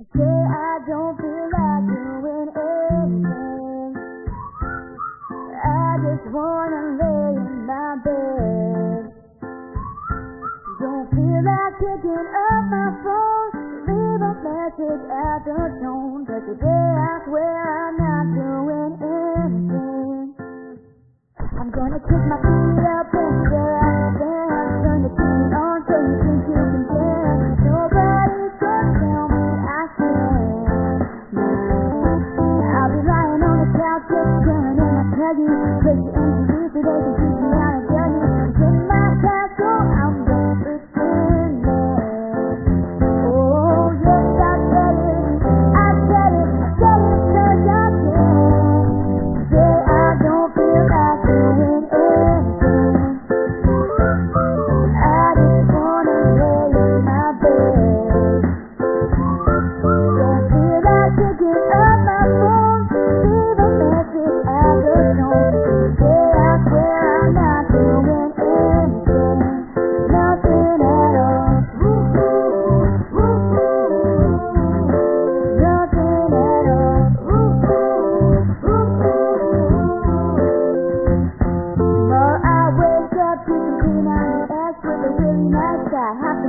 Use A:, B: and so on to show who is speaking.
A: Say I don't feel like doing anything. I just wanna lay in my bed. Don't feel like picking up my phone, leave a message at the tone. But today I swear I'm not doing anything. I'm gonna kick my feet up and stare at the fan. Turn the TV on so you think you can dance. Nobody's gonna tell me I can't. I'll be lying on the couch just chilling and I tell you, crazy interviews so they can teach me how to tell you. In my castle, I'm gonna pretend. Oh yes, I said it, I said it, I said it 'cause I can. Say I don't feel like doing anything. I just wanna lay in my bed. Don't feel like picking up my phone, leave a message at the tone. Today I swear I'm not doing anything, nothing at all. Nothing at all. Well, I wake up to clean out the ass with a really nice guy.